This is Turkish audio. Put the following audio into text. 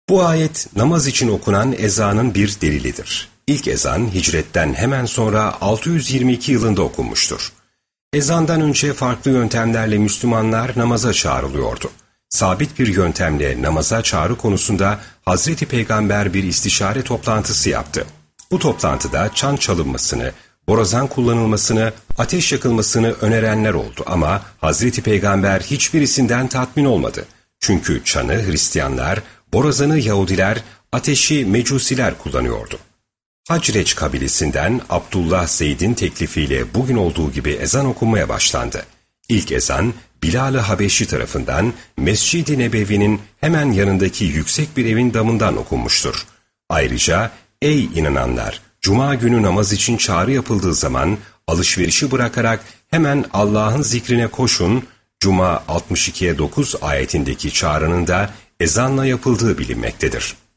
Bu ayet namaz için okunan ezanın bir delilidir. İlk ezan hicretten hemen sonra 622 yılında okunmuştur. Ezandan önce farklı yöntemlerle Müslümanlar namaza çağrılıyordu. Sabit bir yöntemle namaza çağrı konusunda Hazreti Peygamber bir istişare toplantısı yaptı. Bu toplantıda çan çalınmasını, borazan kullanılmasını, ateş yakılmasını önerenler oldu ama Hazreti Peygamber hiçbirisinden tatmin olmadı. Çünkü çanı Hristiyanlar, borazanı Yahudiler, ateşi Mecusiler kullanıyordu. Hacreç kabilesinden Abdullah Zeyd'in teklifiyle bugün olduğu gibi ezan okunmaya başlandı. İlk ezan Bilal-i Habeşi tarafından Mescid-i Nebevi'nin hemen yanındaki yüksek bir evin damından okunmuştur. Ayrıca ey inananlar! Cuma günü namaz için çağrı yapıldığı zaman alışverişi bırakarak hemen Allah'ın zikrine koşun, Cuma 62'ye 9 ayetindeki çağrının da ezanla yapıldığı bilinmektedir.